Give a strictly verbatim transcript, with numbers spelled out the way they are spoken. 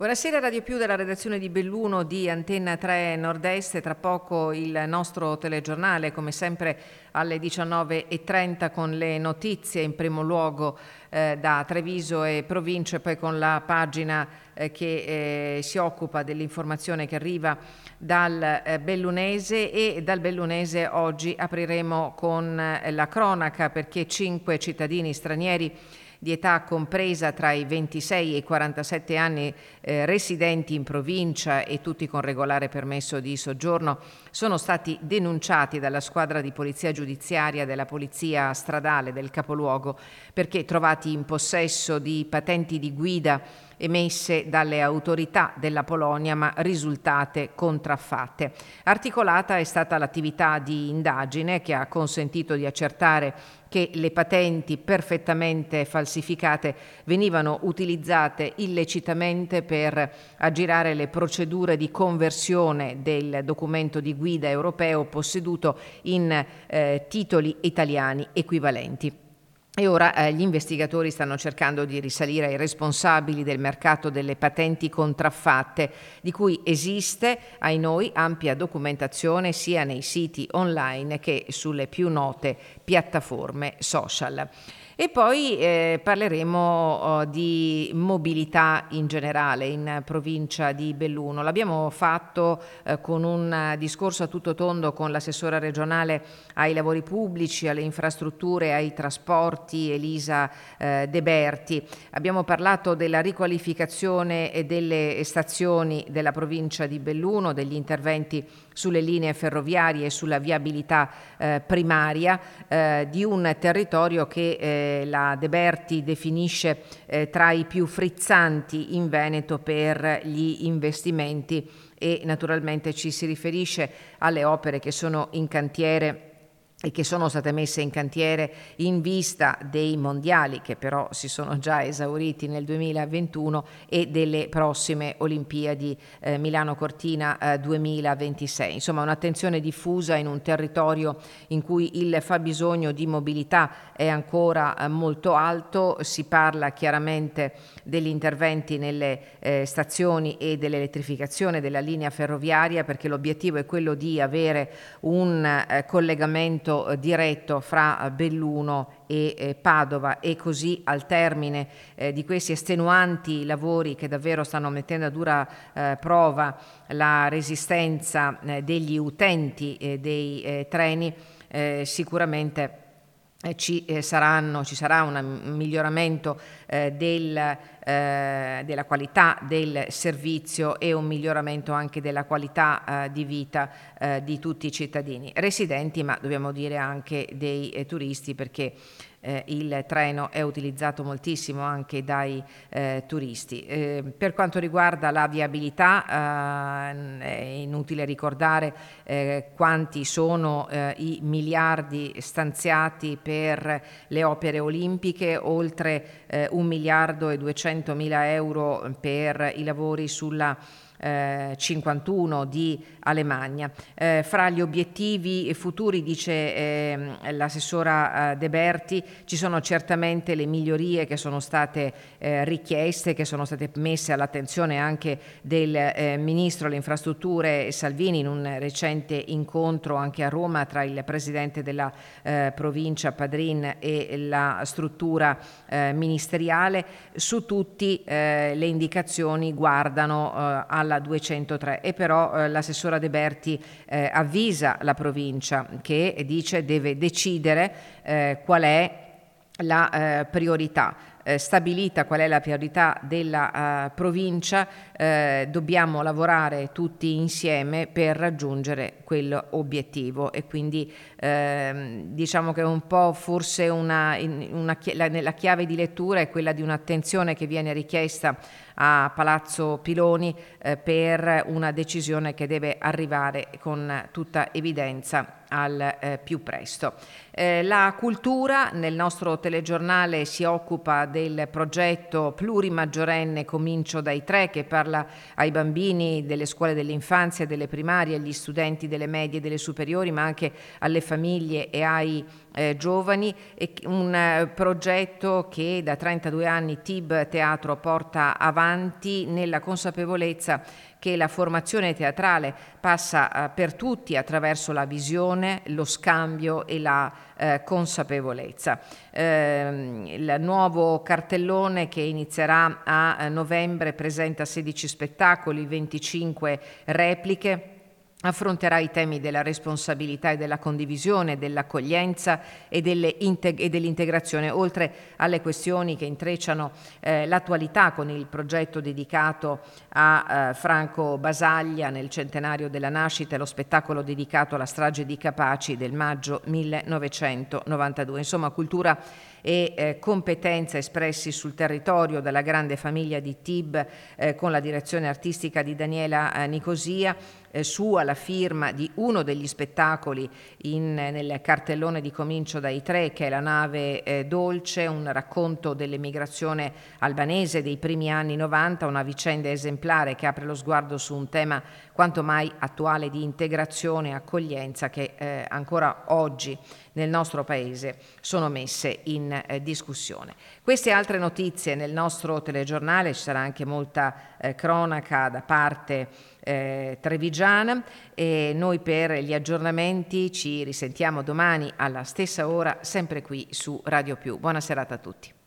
Buonasera Radio Più della redazione di Belluno di Antenna tre Nord-Est, tra poco il nostro telegiornale come sempre alle diciannove e trenta con le notizie in primo luogo eh, da Treviso e province, poi con la pagina eh, che eh, si occupa dell'informazione che arriva dal eh, Bellunese, e dal Bellunese oggi apriremo con eh, la cronaca perché cinque cittadini stranieri di età compresa tra i ventisei e i quarantasette anni eh, residenti in provincia e tutti con regolare permesso di soggiorno sono stati denunciati dalla squadra di polizia giudiziaria della polizia stradale del capoluogo perché trovati in possesso di patenti di guida emesse dalle autorità della Polonia ma risultate contraffatte. Articolata è stata l'attività di indagine che ha consentito di accertare che le patenti perfettamente falsificate venivano utilizzate illecitamente per aggirare le procedure di conversione del documento di guida europeo posseduto in eh, titoli italiani equivalenti. E ora eh, gli investigatori stanno cercando di risalire ai responsabili del mercato delle patenti contraffatte, di cui esiste, ai noi, ampia documentazione sia nei siti online che sulle più note piattaforme social. E poi eh, parleremo oh, di mobilità in generale in provincia di Belluno. L'abbiamo fatto eh, con un discorso a tutto tondo con l'assessora regionale ai lavori pubblici, alle infrastrutture e ai trasporti, Elisa eh, De Berti. Abbiamo parlato della riqualificazione delle stazioni della provincia di Belluno, degli interventi sulle linee ferroviarie e sulla viabilità eh, primaria eh, di un territorio che eh, la De Berti definisce eh, tra i più frizzanti in Veneto per gli investimenti, e naturalmente ci si riferisce alle opere che sono in cantiere e che sono state messe in cantiere in vista dei mondiali che però si sono già esauriti nel duemilaventuno e delle prossime Olimpiadi eh, Milano Cortina eh, duemilaventisei. Insomma, un'attenzione diffusa in un territorio in cui il fabbisogno di mobilità è ancora eh, molto alto. Si parla chiaramente degli interventi nelle eh, stazioni e dell'elettrificazione della linea ferroviaria, perché l'obiettivo è quello di avere un eh, collegamento diretto fra Belluno e eh, Padova, e così al termine eh, di questi estenuanti lavori che davvero stanno mettendo a dura eh, prova la resistenza eh, degli utenti eh, dei eh, treni, eh, sicuramente eh, ci, eh, saranno, ci sarà un miglioramento eh, del, eh, della qualità del servizio e un miglioramento anche della qualità eh, di vita eh, di tutti i cittadini residenti, ma dobbiamo dire anche dei eh, turisti, perché Eh, il treno è utilizzato moltissimo anche dai eh, turisti. Eh, per quanto riguarda la viabilità, eh, è inutile ricordare eh, quanti sono eh, i miliardi stanziati per le opere olimpiche, oltre eh, un miliardo e duecentomila euro per i lavori sulla Eh, cinquantuno di Alemagna. Eh, fra gli obiettivi futuri, dice eh, l'assessora eh, De Berti, ci sono certamente le migliorie che sono state eh, richieste, che sono state messe all'attenzione anche del eh, Ministro delle Infrastrutture Salvini in un recente incontro anche a Roma tra il Presidente della eh, provincia Padrin e la struttura eh, ministeriale. Su tutti eh, le indicazioni guardano eh, alla duecentotre, e però eh, l'assessora De Berti eh, avvisa la provincia che dice deve decidere eh, qual è la eh, priorità. Eh, stabilita qual è la priorità della uh, provincia, eh, dobbiamo lavorare tutti insieme per raggiungere quell'obiettivo, e quindi eh, diciamo che un po' forse una, una, la, la chiave di lettura è quella di un'attenzione che viene richiesta a Palazzo Piloni eh, per una decisione che deve arrivare con tutta evidenza al eh, più presto. Eh, la cultura nel nostro telegiornale si occupa del progetto plurimaggiorenne Comincio dai tre, che parla ai bambini delle scuole dell'infanzia e delle primarie, agli studenti delle medie e delle superiori, ma anche alle famiglie e ai eh, giovani, e un eh, progetto che da trentadue anni T I B Teatro porta avanti nella consapevolezza che la formazione teatrale passa eh, per tutti attraverso la visione, lo scambio e la eh, consapevolezza. Eh, il nuovo cartellone, che inizierà a eh, novembre, presenta sedici spettacoli, venticinque repliche. Affronterà i temi della responsabilità e della condivisione, dell'accoglienza e, delle integ- e dell'integrazione, oltre alle questioni che intrecciano eh, l'attualità con il progetto dedicato a eh, Franco Basaglia nel centenario della nascita e lo spettacolo dedicato alla strage di Capaci del maggio millenovecentonovantadue. Insomma, cultura e eh, competenza espressi sul territorio dalla grande famiglia di T I B, eh, con la direzione artistica di Daniela eh, Nicosia, eh, su alla firma di uno degli spettacoli in, nel cartellone di Comincio dai tre, che è La nave eh, dolce, un racconto dell'emigrazione albanese dei primi anni novanta, una vicenda esemplare che apre lo sguardo su un tema quanto mai attuale di integrazione e accoglienza che eh, ancora oggi nel nostro paese sono messe in eh, discussione. Queste e altre notizie nel nostro telegiornale, ci sarà anche molta eh, cronaca da parte eh, trevigiana, e noi per gli aggiornamenti ci risentiamo domani alla stessa ora, sempre qui su Radio Più. Buona serata a tutti.